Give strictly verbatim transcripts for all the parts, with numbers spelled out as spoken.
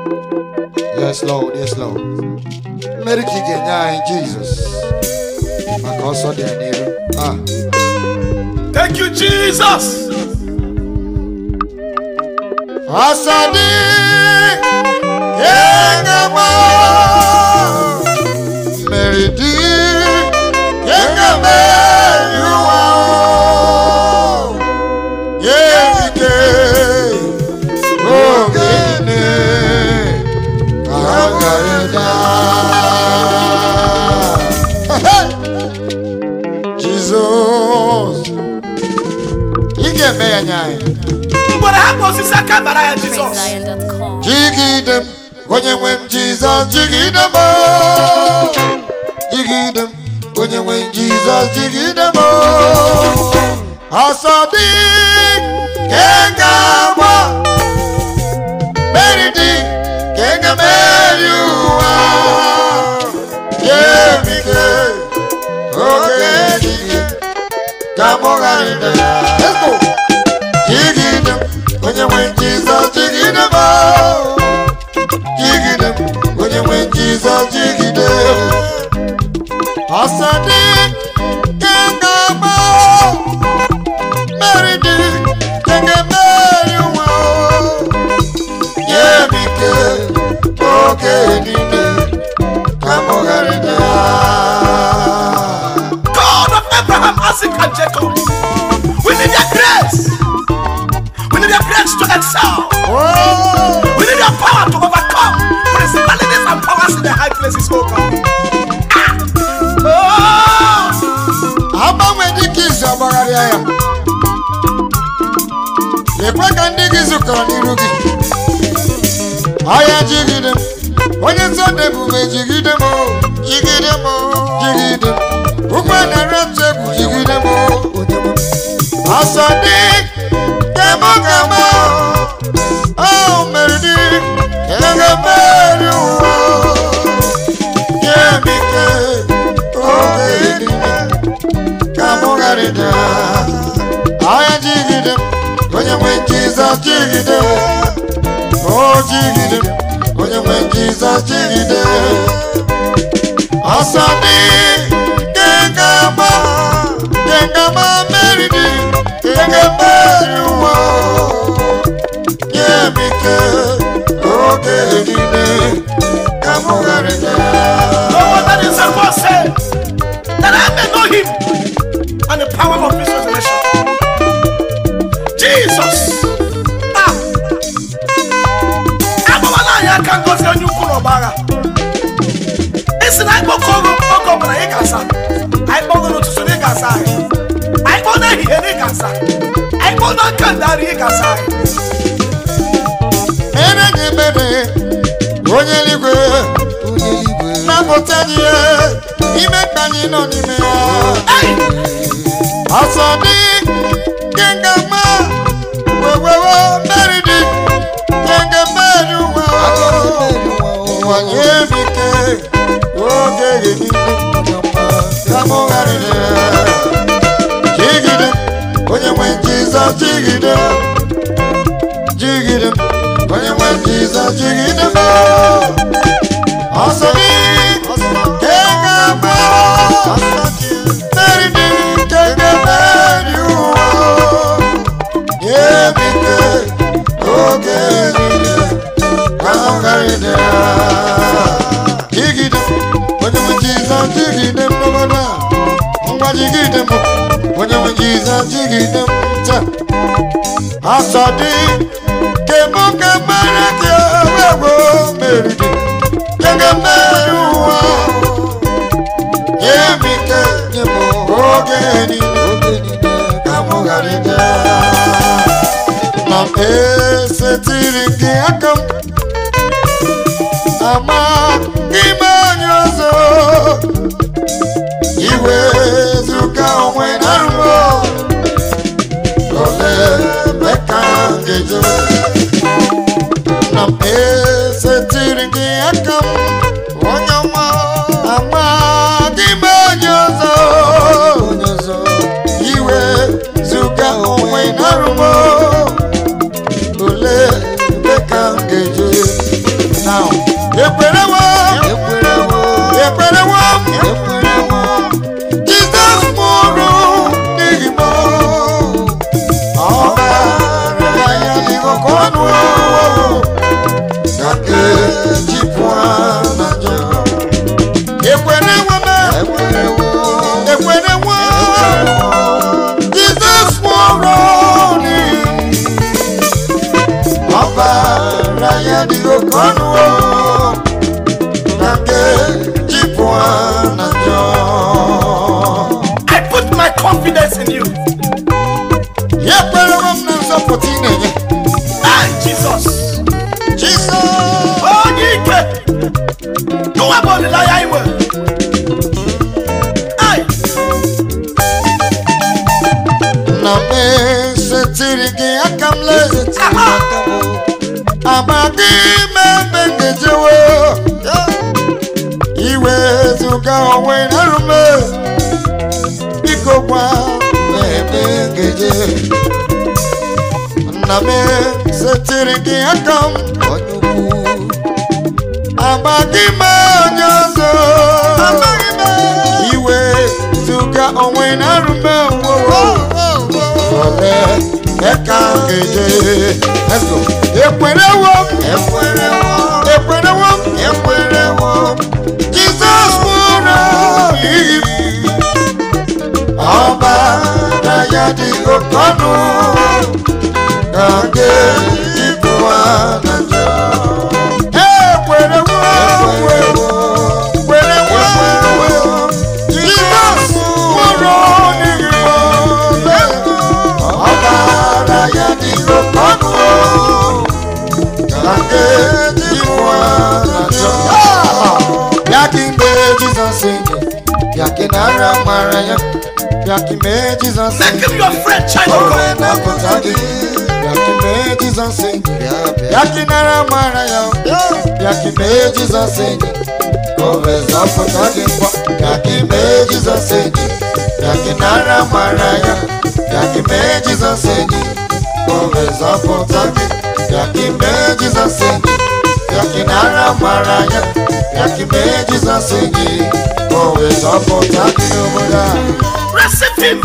Yes, Lord, yes, Lord. Mary Kigenya in Jesus. My cousin, ah. Thank you, Jesus. Asadi, Yengama, Mary D, Yengama, you are, Yengike, Ogene, Agareda. Jesus, Yengame Yanyai. Jesus. Jiggy them, when you win Jesus, jiggy them, jiggy them, when you win Jesus, jiggy them. Asadi, Kengama, Meridi, Kengama, you are, yeah, Mike, okay, come on, let's go. Jiggy them. When you win Jesus, jiggy them all. Jiggy them. When you win Jesus, jiggy them. Asadi, Kengama, Mary D, Kengama, you are. Yeah, Mike, okay, Nine, come on, God of Abraham, Isaac, and Jacob, we need your grace. We need your grace to excel. Oh. We need your power to overcome principalities and powers in the high places, oh God. Ah. Oh. Aba wedi kiza bagaria. Lekwa kandi kizu kanirugi. Aya jigide. Onye sonde bume jigide mo. Jigide mo. Jigide. Ukwa na rapse bu jigide mo. Asadi. Kemo kemo, oh Meridi, kenge meru, kemike, oh Meridi, kamo garida, aya jigide, kwenye mwen Jesus jigide, oh jigide, kwenye mwen Jesus jigide, asadi, kengama, kengama Meridi, kenge meru. No one that is supposed to say that I may know him and the power of his resurrection. Jesus. Ah. I can't go to you. It's like I can't I bought to Sunigasa. I bought a Higasa. I bought a Kandari Gasa. Onyeligwe, na potanye, ime kani no nime. Asadi, Kengama, wo wo wo, Meridi, Kengama yuwa. Wanye bike, oge gini, kamo garine. Jigide, onye mwen Jesus jigide, jigide. When you went Jesus, jiggy the ball. Asadi, Kengama, Mary D, Kengama, you are. Yeah, Mike, okay, come on, jiggy them. When you went Jesus, jiggy them, no more. Jiggy them. When you went Jesus, jiggy them. Asadi. Kemo kamara kyo wewo meridi kenge meruwa yemike kemo ogeni ogeni kamo garida na ese tiringi akam ama imanyozo iwe zuka onwe narumo ole beka ngejo Nam ese tiringi akam Wanyama Ama Dime nyozo Nyozo Iwe Zuka Omwe Narumo Ule Beka Ngeje ọkọnụ ka ejipụ na njọ ekwere nweme ekwere nwa Jizọs nwụrụ ọbara ya dị oke ọnụ na ejipụ na njọ. I put my confidence in you. Ekwere m na nzọpụta ị na-enye. Ah, Jesus. Jesus. Onye ike. Gụwa bụ olileanya iwe. Ai. Na m esetiri gị aka m lee. Amaghị m ebe m ga-ejewe. Iwezuga onwe na rume. Biko gwa m ebe m ga-eje. Na m esetiri gị aka m onye ukwu. Amaghị m onye ọzọ. Iwezuga onwe na rume. Ole eka ga-eje. Let's go. Ekwerewo m. Ekwerewo. Ekwerewo m. Ekwerewo. Jizọs nwụrụ n'ihi m. Ọbara ya dị oke ọnụ ka ga-ejipụ na njọ. Ekwerewo. Ekwerewo. Ekwerewo. Jizọs nwụrụ n'ihi m. Ọbara ya dị oke ọnụ ka ga-ejipụ na njọ. Yakimbe Jesus enyi, yakinara mara ya, yakimbe Jesus enyi. Make him your friend, child of God. Yakimbe Jesus enyi, yakinara mara ya, yakimbe Jesus enyi. Koveza potagi kwa, yakimbe Jesus enyi, yakinara mara ya, yakimbe Jesus enyi. Koveza potagi, yakimbe Jesus enyi, yakinara mara ya. Yakime Jesus enyi, always up on talking over there. Receive him.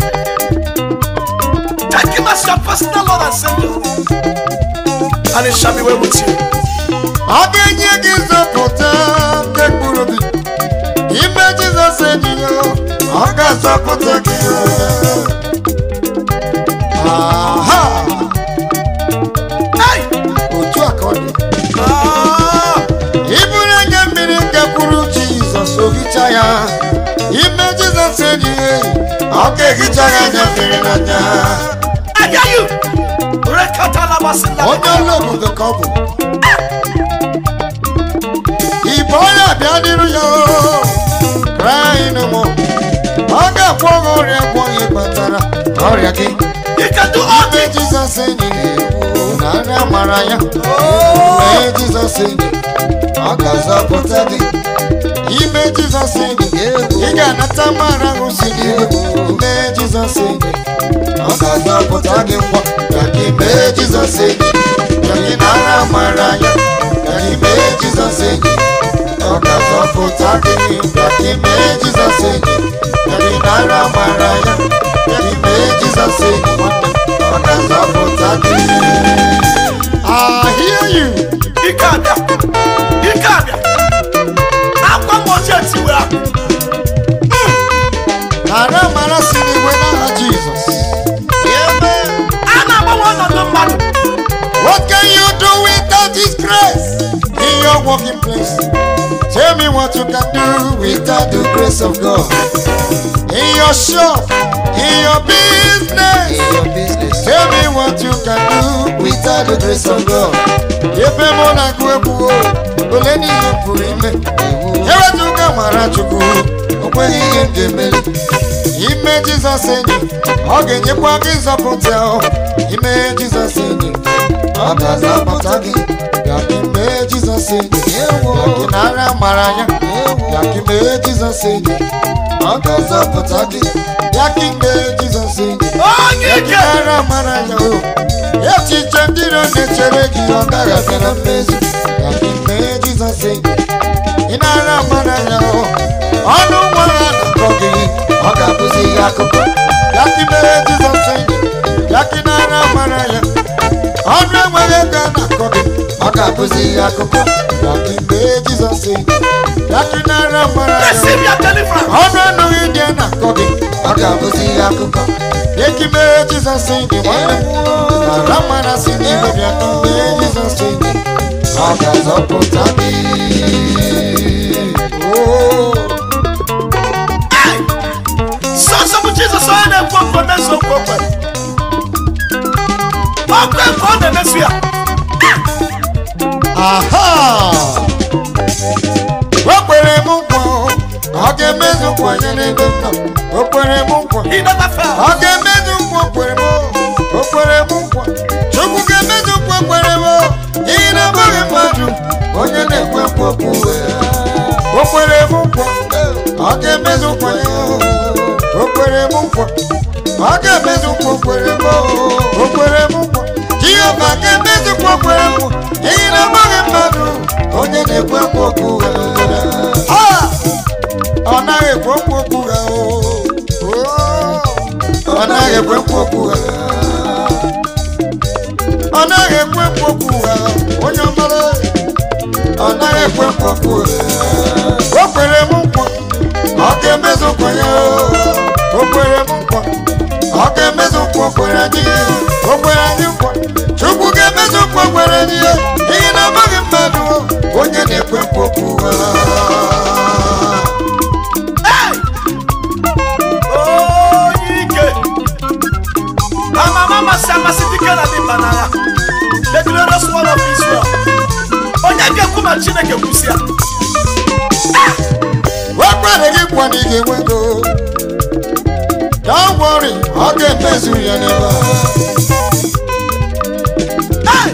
Take him as your personal Lord and Savior, and it shall be well with you. Again, you give up on time, take Burubi. Ime Jesus enyi, August up on talking over. Aha. Hey. Otu akọni. Ah. Jesus ohicha ya ime Jesus enyi oke hicha ya nyefere n'anya. I hear you. Rekatala basila. Onye olobu the couple. Ibo ya bịa n'iru ya crying no more. Ọ ga-agwọ ọrịa gwọ ya kpatara ọrịa gị. You can do all Ime things. Jesus enyi na anya mara ya. Ime Jesus enyi ọ ga-azọpụta gị. Ime Jesus enyi ị ga-anata mara osi n'iwe. Ime Jesus enyi ọ ga-azọpụta gị ngwa. Ya ka ime Jesus enyi ya gị nara mara ya. Ya ka ime Jesus enyi ọ ga-azọpụta gị. Ya ka ime Jesus enyi ya gị nara mara ya. Ya ka ime Jesus enyi ọ ga-azọpụta gị. I hear you. Ikabia. Ikabia. Akwa moja tiwa. Nara mara sini wena ha Jesus. Amen. Ana ba one of the man. What can you do without His grace in your working place? Tell me what you can do without the grace of God. In your shop, in your business, in your business. Tell me what you can do without the grace of God. Efe mo na kwebu o, ole ni ihe pụrụ ime. Ewezuga mara Chukwu, o kweghị ihe ga-emeli. Ime Jesus enyi, ọ ga-enyekwa gị nzọpụta o. Ime Jesus enyi, ọ ga-azọpụta gị. Ya ka ime Jesus enyi, ya gị nara mara ya. Ya ka ime Jesus enyi, ọ ga-azọpụta gị. Ya ka ime Jesus enyi, Onye ya gị ike. nara mara ya o. Echiche ndị iro na-echere gị ọ gaghị abịa na mmezu. Ya ka ime Jesus enyi, ị nara mara ya o. Ọnụ nwa ya na-akọ gị, ọ ga-abụzi ihe akụkọ. Ya ka ime Jesus enyi, yakinara mara ya ọnụ enweghị ego na-akọ gị ọ ga-abụzi akụkọ mgbe Jizọs si yakinara mara ya ọnụ anụghị ndị na-akọ gị ọ ga-abụzi akụkọ ekime Jizọs si dị nwanne nara mara si n'ime bịa mgbe Jizọs si dị ọ ga-azọpụta gị. Sọsọ bụ Jizọs onye na-ekwu okwu na-eso okwu okwe. Okwu ekwe ọ na-emesu ya. Aha! O kwere m nkwa ọ ga-emezu nkwa ya n'ebe m nọ. O kwere m nkwa ọ ga-emezu nkwa o kwere m o kwere m nkwa Chukwu ga-emezu nkwa o kwere m ihe na-abụghị mmadụ onye na-ekwe nkwa okwu o kwere m nkwa ọ ga-emezu nkwa ya o kwere m nkwa ọ ga-emezu nkwa o kwere m o kwere m nkwa Jehova ga-emezu nkwa o kwere m ihe na-abụghị mmadụ onye na-ekwe nkwa okwu ọ naghị ekwe nkwa okwu ọ naghị ekwe nkwa okwu ọ naghị ekwe nkwa okwu onye ọmara ọ naghị ekwe nkwa okwu o kwere m nkwa ọ ga-emezu nkwa ya o kwere m nkwa ọ ga-emezu nkwa o kwere anyị o kwere anyị nkwa Chukwu ga-emezu nkwa o kwere anyị ihe na-amaghị mmadụ onye na-ekwe nkwa okwu the glorious one of Israel. Onye ga-ekwu ma Chineke kwusi ya. Wekwere gị kwa na ị ga-enwego. Don't worry, ọ ga-emezu ya n'ebe a.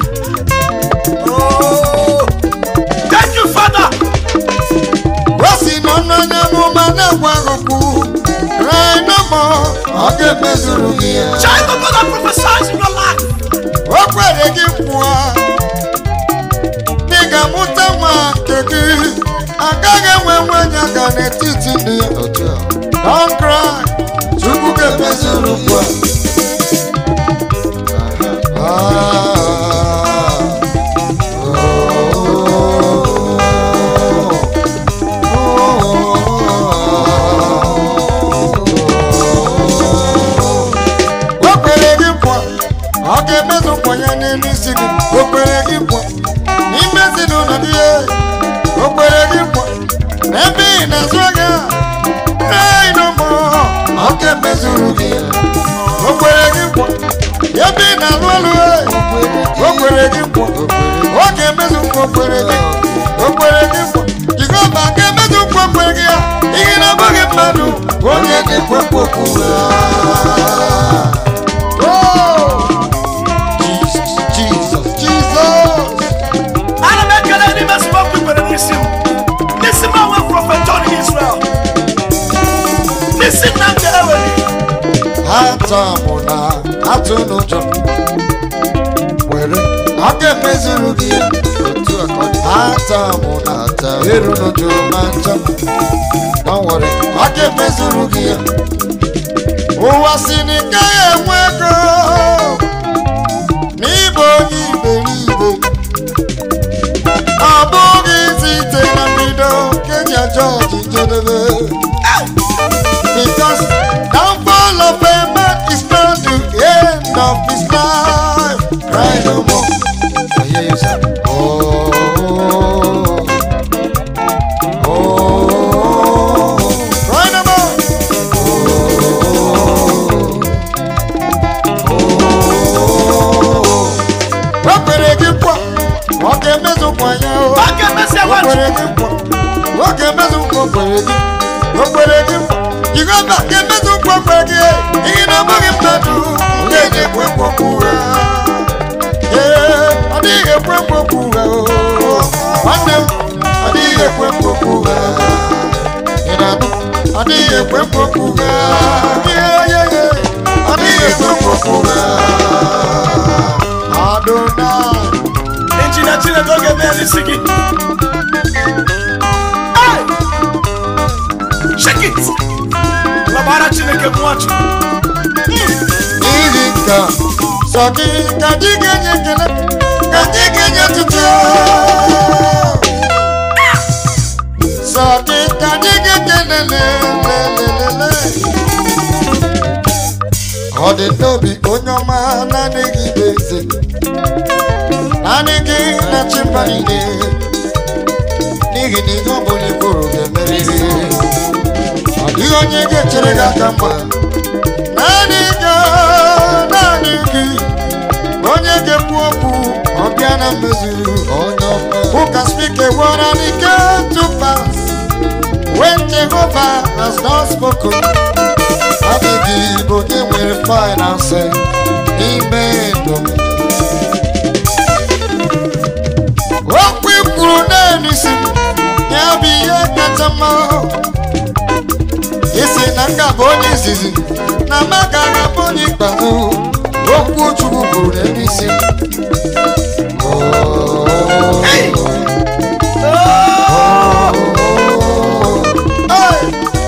Oh, thank you, Father. Wasi nọ n'anya n'ụma na-agwa okwu. Right no more, ọ ga-emezuru gị ya. Child of God that prophesies in your life. Wekwere gị kwa ị ga-amụta nwa nke gị agaghị enwe nwanyị aka n'etiti ndị ya. Don't cry, Chukwu ga-emezuru kwa. Wekwere gị kwa ọ ga-emezu nkwa ya n'elu isi gị. O kwere gị nkwa n'ime ezinụlọ gị. O kwere gị nkwa n'ebe ị na-azụ ahịa. Hey no more, ọ ga-emezuru gị. O kwere gị nkwa ebe ị na-alụ ọlụ. O kwere gị nkwa ọ ga-emezu nkwa o kwere gị. O kwere gị nkwa Jehova ga-emezu nkwa o kwere gị ya ihe na-abụghị mmadụ onye na-ekwe nkwa okwu. Atamu na atụ n'ụjọ were ọ ga-emezuru gị ya. Atamu na eru n'ụjọ ma ncha don't worry ọ ga-emezuru gị ya. Ụwa si na ị gaghị enwe ego n'ịbụ onye iberibe ọ bụghị site na mbido Kenya George jedebe. Because downfall of a man is not the end of his life. Cry no more. I hear you say, oh, oh, oh, cry no more. Oh, oh, what can I give for? What can I do for you? What can I say? What can I give for? What can I do for you? What can I give for? You go back and make a quack again. You know, I'm not doing it. Yeah, I did a quack. One day, I did a quack. I did a quack. Yeah, yeah, yeah. I did a quack. I don't know. Engineer, Chile, don't get me singing. Hey! Shake it! Labara Chineke mwachu. Even Omega. Saki kajiga nyekele, kajiga nyetutu. Saki kajiga nyelele, lelelele. Ode nobi onyoma nani gibeze, nani gi na chimpanide. Nigi nigo boli kuru gemeri. Adi onye gechere gakamba. Nani ga, nani gi. Onye gepuopu, obiana mezu. Who can speak a word and it came to pass when Jehovah has not spoken? Abidi bonye will find and say, Amen. What we could nisi, yabi yakatama. Isi nanga boni zizi, namaga boni bazu. What would you could nisi? Hey! Oh! Hey!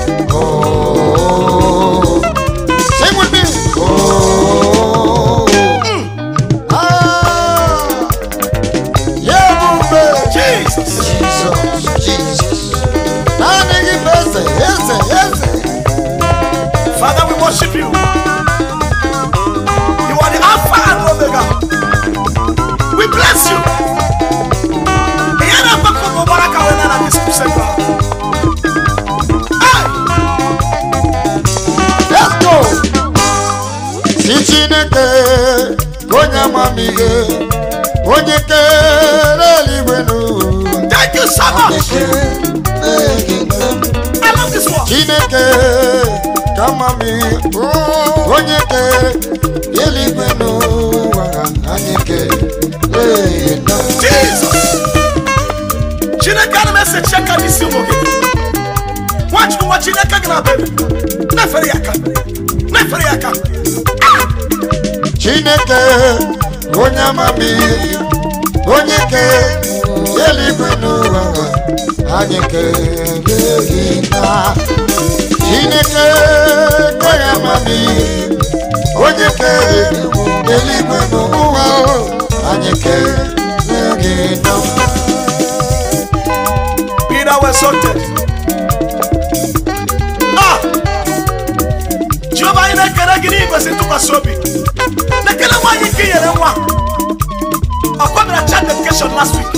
Oh! Sing with me! Oh! Mm. Ah! Yeah, baby! Jesus! Jesus! Jesus! Father, we worship you. You are the Alpha and Omega. We bless you. Let's go. Sichineke, konya mamige, onyeke leliwenu. Thank you so much. I love this one. Chineke, kamami, onyeke leliwenu, anyeke. Jesus! Chineke na message check out this moge. Watch me watch Chineke na baby. Na fere yaka. Na fere yaka. Chineke onya mami. Onyeke yelibunu anyeke yina. Chineke onya mami. Onyeke yelibunu anyeke yina. Peter was sorted. Ah! Jehovah ina kera gini was into Kasobi. The killer one you kill and one. I come to chat education last week.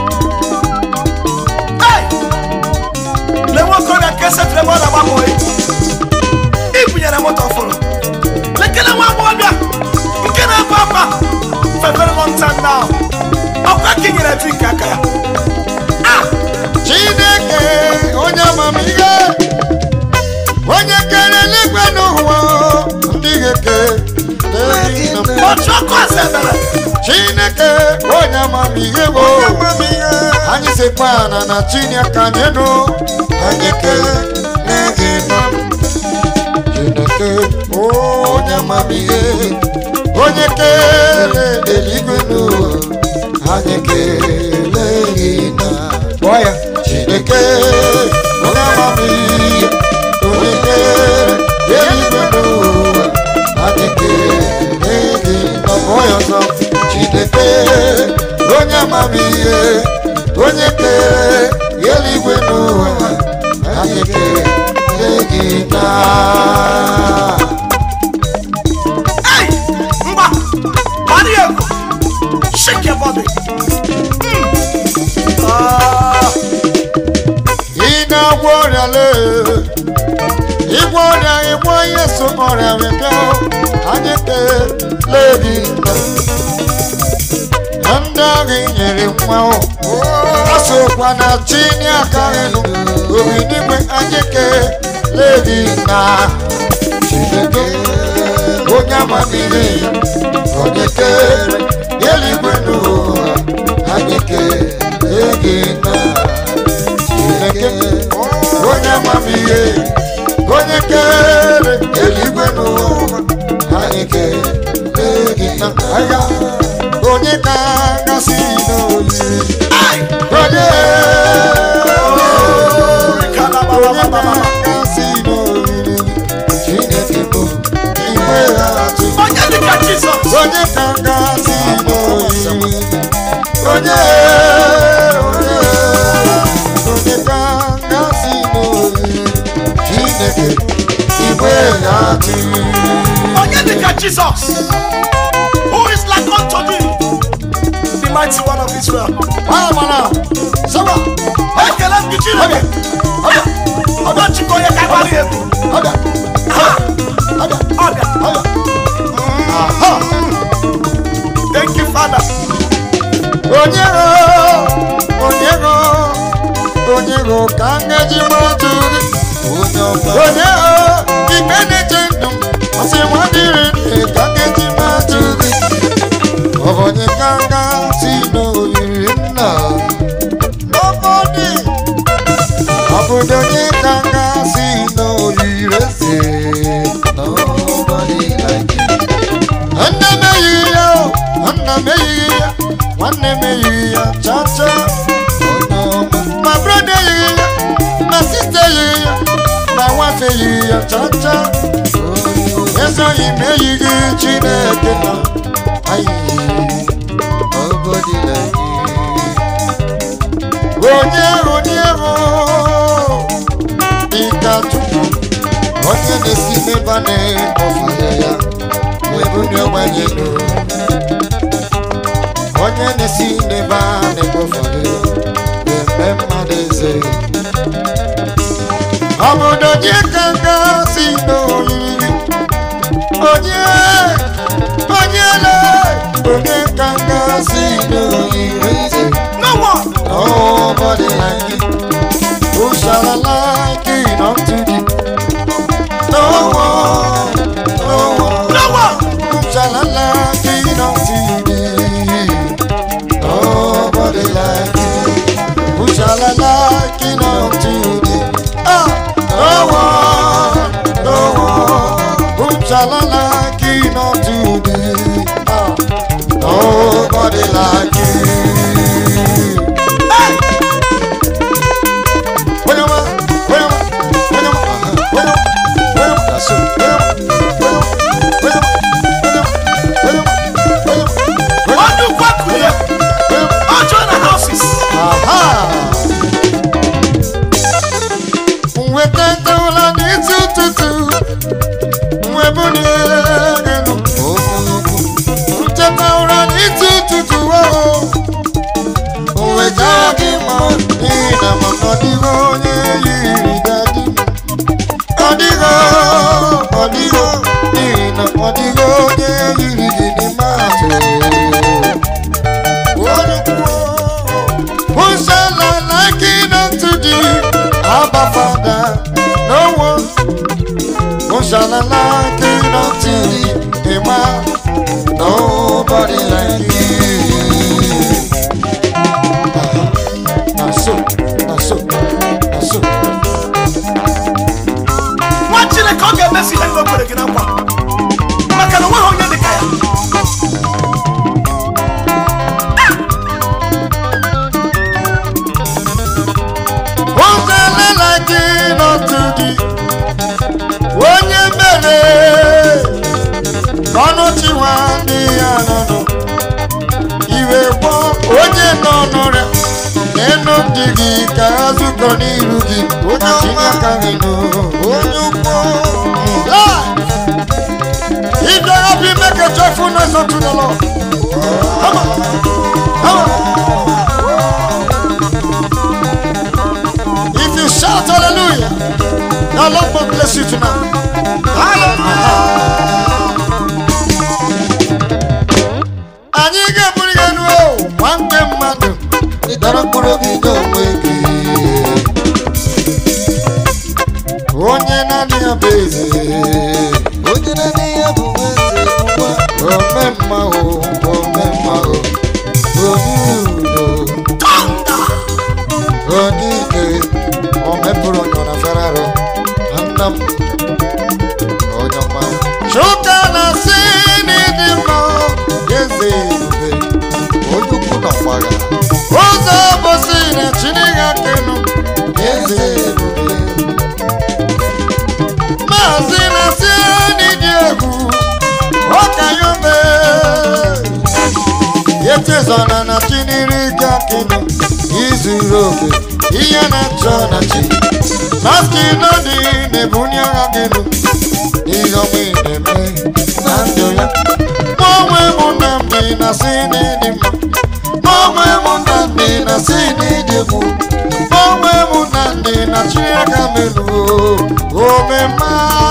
Hey! Let me call that cassette the one about boy. If we are a motor for the killer one boy. You can have papa for a very long time now. I'm cracking in a drink. Ah! Chineke onya mamiga onya kele lekwano ho ndigeke Chineke onya mamiga onya mamiga anyi sepana na chini akaneno anyeke negina Chineke onya mamiga onya kele lekwano anyeke negina boya Chineke, onya mami, Chineke, yelibenu, anyeke, egi na boya so. Chineke, onya mami, Chineke, yelibenu, anyeke, egi na. Hey, mba, Mario, shake your body. Igworiale, Igworia, Igwoye, so or a window, Anyeke, lady, and dogging in well. Also, one of Chinia Karen, who we did with Anyeke, lady, now. Chineke, Onyamamile, Onyeke, Yelibenu, Anyeke, lady, now. Chineke, onya mamiye, onya kere, eligwenu, anyeke, legina, aya, onya kanga sino yi, onya, onya kanga sino yi, Chineke bo, iwe atu, onya nika Jesus, onye onye onye ka ngasị n'oyi Chineke igwe ya dị onye dịka Jesus who is like unto thee the mighty one of Israel ah mana sawa ekele m gị Chineke ọbịa chịkọ onye ka gbara egwu ọbịa ọbịa ọbịa ọbịa aha thank you Father onye go onye go onye go ka ngaji mmadụ gị onye ọma onye go ikpe na-eche ndụ ọsị nwadịrị nne ka ngaji mmadụ gị onye ka nga si n'oyiri nna nobody obodo onye ka nga si n'oyiri eze nobody like you nne m eyighị ya nna m eyighị ya nwanne m eyighị ya chacha my brother eyighị ya my sister eyighị ya my wife eyighị ya chacha ezoghị m eyighị Chineke na nobody like you onye onye dịka Chukwu onye na-esi n'ebe a na-ekpọfere ya wee bunye ogbenye elu onye na-esi n'ebe a na-ekpọfere ya wee mee mmadụ eze obodo onye ka nga si n'olili onye onye le onye ka nga si n'olili eze no one nobody like you who shall I liken unto thee no one no one no one who shall I liken unto thee nobody like you who shall I liken unto thee ah no one no one who shall I liken unto thee ah nobody like you shall I liken unto thee, Emma? Nobody like you. Uh-huh. Now so, now so, now so. What did I call your message? I'm going to get up. Makana wa honya de kaya. Who shall I liken unto thee? Onye mere ọnụ chiwa ndị ya nọ iwe gbọ onye nọ n'ọrịa n'enu ndị gị ka ha zukọ n'iru gị onye aka gị nọ onye ụgbọ if you happy make a joyful noise unto the Lord. Come on. Come on. If you shout hallelujah, the Lord will bless you tonight. Hallelujah. Anyị ga-eburu ya n'o nwanne mmadụ ịdọrọ mkpụrụ obi n'onwe gị onye na-adị ya bụ eze onye na-adị ya bụ eze nwa ome mma o ome mma o onye udo onye ike o mepụrụ onye na feraro nna m onye ọma Chuka na-asị n'ịdị mma eze ebube onye ukwu na mgbagha ụzọ bosi na Chineke kenu eze ebube maazị na-asị n'ịdị egwu ọka ya ome etezona na Chineke kinu izuru oke ihe na-achọ na chi maskino dị na-ebunye agha kinu ihe ọma ị na-eme na ndụ ya mụonwe mụ na mbi na si n'ịdị mma mụonwe mụ na mbi na si n'ịdị egwu mụonwe mụ na ndị na chi aka meluo omema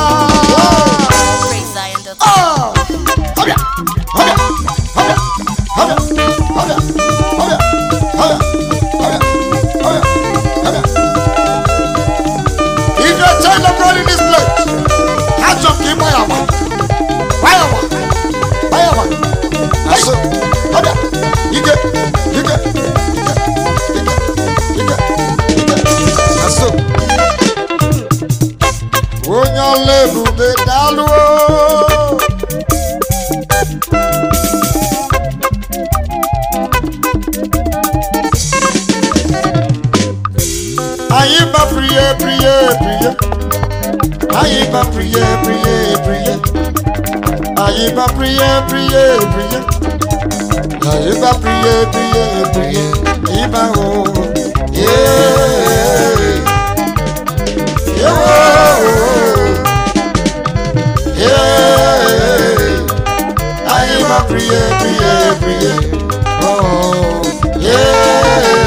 if you're a child of God in this place, hands up, keep fire one. Fire one. Fire one. That's it. Hold up. You get, you get, you get, you get, you get, you get. That's it. When you're level, they down. Aïe ma prière, prière, prière. Aïe ma prière, prière, prière. Aïe ma prière, prière, prière. Aïe ma prière, prière, prière. Aïe ma oh, yeah, yeah, yeah. Aïe ma prière, prière, prière. Oh, yeah.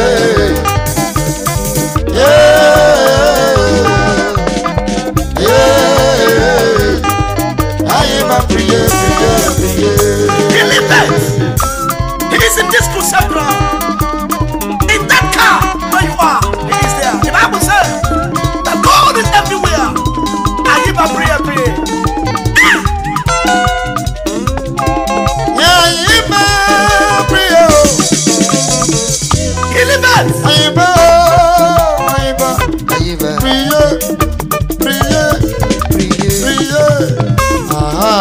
He is in this crusade ground. In that car where you are, he is there. The Bible says that God is everywhere. I give a prayer, prayer. Yeah, give a prayer. He lives. Give a, give a, prayer, prayer, prayer. Aha.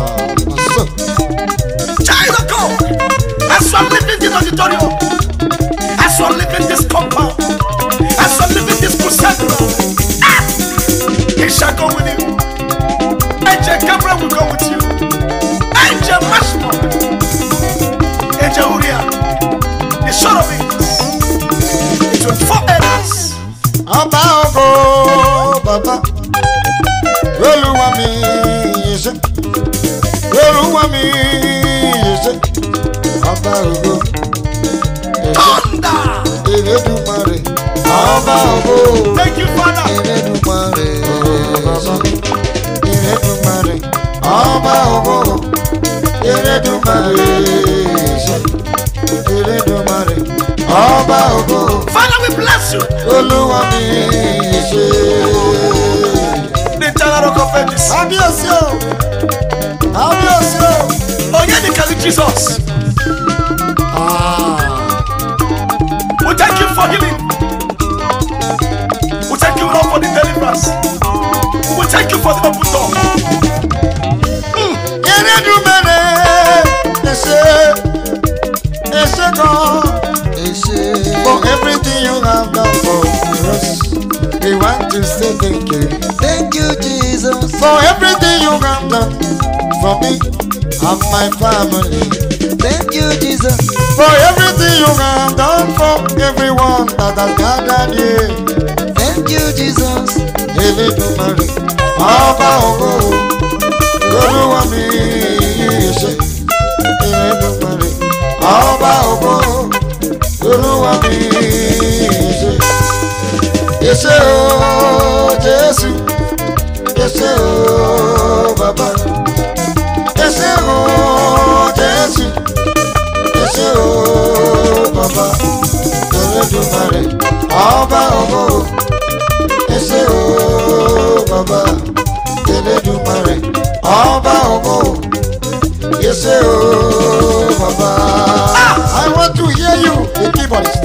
As you are living this auditorium, as you are living this compound, as you are living this crusade, ah, he shall go with you. Angel Gabriel will go with you. Angel Mashmon, Angel Uriah, the son of it, the twenty-four elders. Aba ogo, Baba, Oluwa mi yese, Oluwa mi yese. Ọba ògo, thunder, Elédùmarè. Ọba ògo, thank you, Father. Elédùmarè. Elédùmarè. Ọba ògo, Elédùmarè. Elédùmarè. Ọba ògo. Father, we bless you. Olúwa mi ṣe. The general conference. Kábíyèsí o. Kábíyèsí o. Oye ni kali Jesus. Ah. We thank you for healing. We thank you, Lord, for the deliverance. We thank you for the open door. Elédùmarè, Ese, Ese God, Ese, for everything you have done for us. We want to say thank you. Thank you, Jesus, for everything you have done for me and my family. Thank you, Jesus, for everything you have done for everyone that has gathered here. Thank you, Jesus. Elédùmarè, Ọba ògo, Olúwa mi ṣe. Elédùmarè, Ọba ògo, Olúwa mi ṣe. Ese o Jésù, ese o Baba, ese o Jésù. Ese o Baba, Elédùmarè, Ọba ògo. Ese o Baba, Elédùmarè, Ọba ògo. Ese o Baba. I want to hear you, the keyboardist.